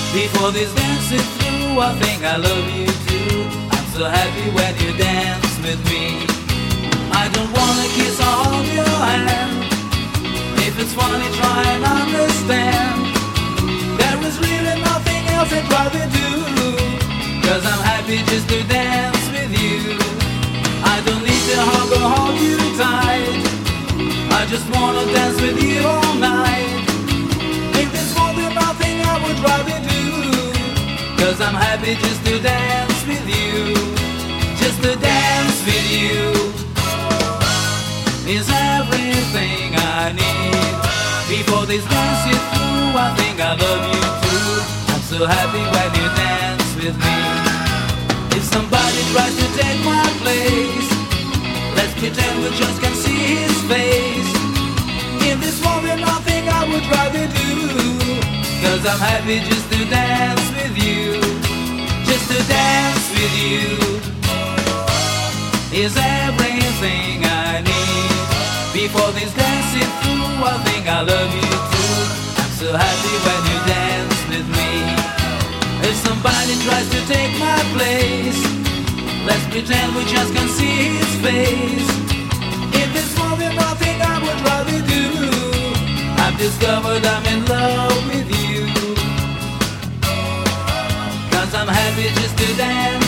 Before this dance is through, I think I love you too. I'm so happy when you dance with me. I don't wanna kiss or hold your hand. If it's funny, try and understand. There is really nothing else I'd rather do, 'cause I'm happy just to dance with you. I don't need to hug or hold you tight. I just wanna dance with you all night. If there's more than nothing I would rather do, 'cause I'm happy just to dance with you. Just to dance with you is everything I need. Before this dance is through, I think I love you too. I'm so happy when you dance with me. If somebody tries to take my place, let's pretend we just can see his face. In this world there's nothing I would rather do, 'cause I'm happy just to dance with you. Just to dance with you is everything I need. Before this dance is through, I think I love you too. I'm so happy when you dance with me. If somebody tries to take my place, let's pretend we just can't see his face. If it's more than nothing I would rather do, I've discovered I'm in love with you, 'cause I'm happy just to dance